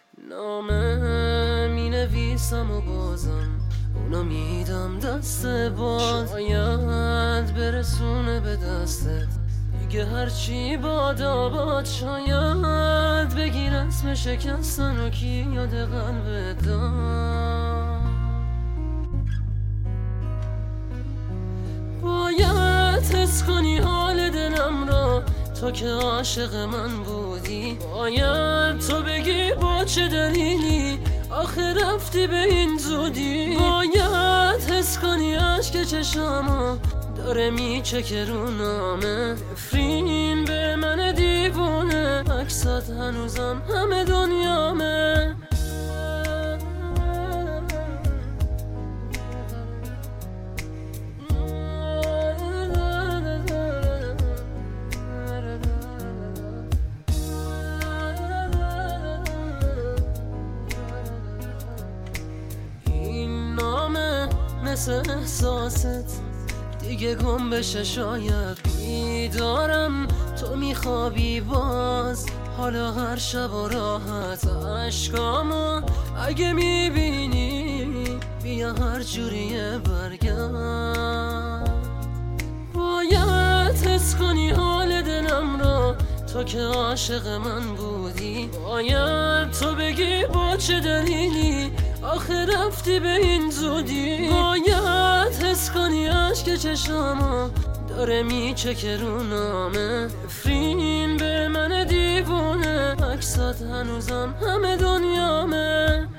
نامه می نویسم و بازم اونو میدم دست باز، شاید برسونه به دستت دیگه هرچی باد شاید بگیر اسم شکستن و کی یاد قلبت داد. باید حس کنی حال دلم را تو که عاشق من بودی، باید تو بگی با چه دلیلی آخه رفتی به این زودی. باید حس کنی عشق چشامو داره میچکه رو نامه، نفرین به من دیوونه عکسات هنوزم همه دنیامه. مثل احساست دیگه گم بشه، شاید بیدارم تو میخوابی باز، حالا هر شب و راحت عشقامو اگه میبینی بیا هر جوریه برگرد. باید حس کنی حال دلم را تو که عاشق من بودی، باید تو بگی با چه دلیلی آخه رفتی به این زودی. باید حس کنی عشق چشامو داره میچکه رو نامه، نفرین به من دیوونه عکسات هنوزم همه دنیامه.